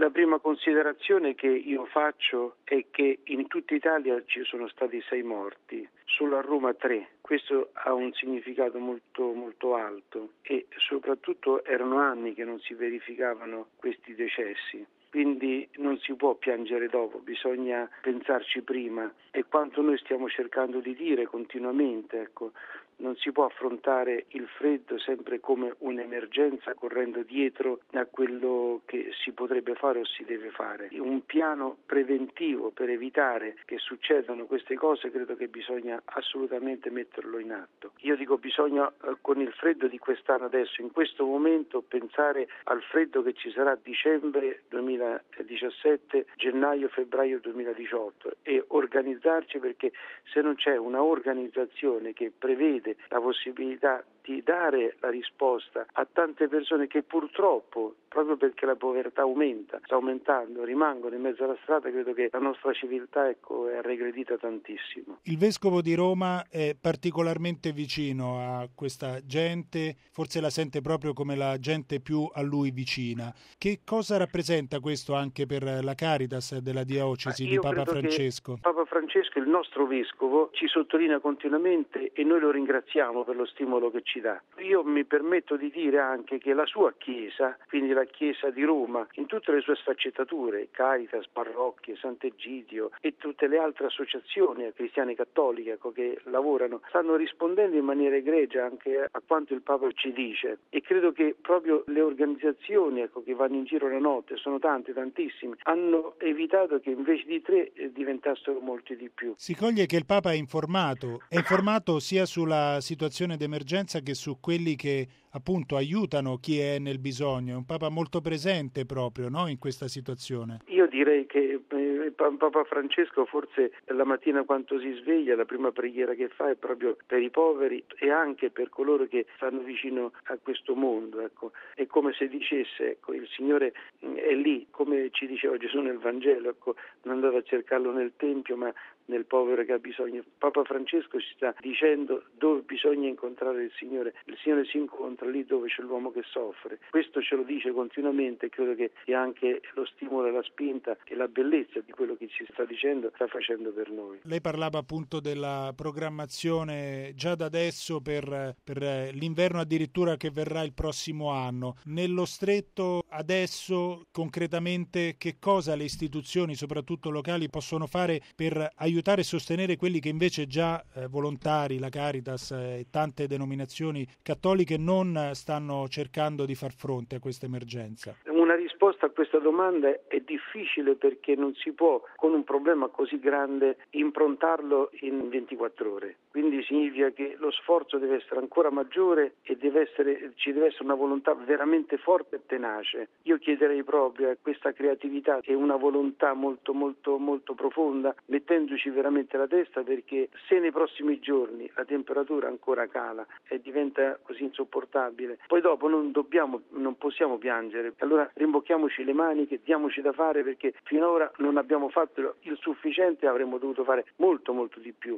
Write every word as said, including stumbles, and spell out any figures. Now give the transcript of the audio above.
La prima considerazione che io faccio è che in tutta Italia ci sono stati sei morti, solo a Roma tre. Questo ha un significato molto molto alto e soprattutto erano anni che non si verificavano questi decessi. Quindi non si può piangere dopo, bisogna pensarci prima. E quanto noi stiamo cercando di dire continuamente, ecco, non si può affrontare il freddo sempre come un'emergenza correndo dietro a quello che si potrebbe fare o si deve fare. Un piano preventivo per evitare che succedano queste cose credo che bisogna assolutamente metterlo in atto. Io dico bisogna eh, con il freddo di quest'anno adesso, in questo momento, pensare al freddo che ci sarà a dicembre duemiladiciassette, gennaio, febbraio duemiladiciotto e organizzarci, perché se non c'è una organizzazione che prevede la possibilità di dare la risposta a tante persone che purtroppo, proprio perché la povertà aumenta, sta aumentando, rimangono in mezzo alla strada, credo che la nostra civiltà ecco, è regredita tantissimo. Il Vescovo di Roma è particolarmente vicino a questa gente, forse la sente proprio come la gente più a lui vicina. Che cosa rappresenta questo anche per la Caritas della diocesi di Papa Francesco? Papa Francesco, il nostro Vescovo, ci sottolinea continuamente e noi lo ringraziamo per lo stimolo che ci dà. Io mi permetto di dire anche che la sua Chiesa, quindi la Chiesa di Roma, in tutte le sue sfaccettature, Caritas, parrocchie, Sant'Egidio e tutte le altre associazioni cristiane cattoliche ecco, che lavorano, stanno rispondendo in maniera egregia anche a quanto il Papa ci dice e credo che proprio le organizzazioni ecco, che vanno in giro la notte, sono tante, tantissime, hanno evitato che invece di tre eh, diventassero molti di più. Si coglie che il Papa è informato, è informato sia sulla situazione d'emergenza che su quelli che appunto aiutano chi è nel bisogno. È un Papa molto presente proprio, no, in questa situazione. Io direi che eh, Papa Francesco forse la mattina quando si sveglia la prima preghiera che fa è proprio per i poveri e anche per coloro che stanno vicino a questo mondo. Ecco. È come se dicesse ecco, il Signore è lì, come ci diceva Gesù nel Vangelo, ecco, non andate a cercarlo nel Tempio ma nel povero che ha bisogno. Papa Francesco ci sta dicendo dove bisogna incontrare il Signore. Il Signore si incontra lì dove c'è l'uomo che soffre. Questo ce lo dice continuamente e credo che sia anche lo stimolo e la spinta e la bellezza di quello che ci sta dicendo, sta facendo per noi. Lei parlava appunto della programmazione già da adesso per, per l'inverno addirittura che verrà il prossimo anno. Nello stretto adesso concretamente che cosa le istituzioni, soprattutto locali, possono fare per aiutare aiutare e sostenere quelli che invece già eh, volontari, la Caritas eh, e tante denominazioni cattoliche non stanno cercando di far fronte a questa emergenza? Una risposta a questa domanda è difficile perché non si può con un problema così grande improntarlo in ventiquattro ore. Quindi significa che lo sforzo deve essere ancora maggiore e deve essere, ci deve essere una volontà veramente forte e tenace. Io chiederei proprio a questa creatività e una volontà molto molto molto profonda, mettendoci veramente la testa, perché se nei prossimi giorni la temperatura ancora cala e diventa così insopportabile, poi dopo non dobbiamo, non possiamo piangere. Allora rimbocchiamoci le maniche, diamoci da fare perché finora non abbiamo fatto il sufficiente e avremmo dovuto fare molto molto di più.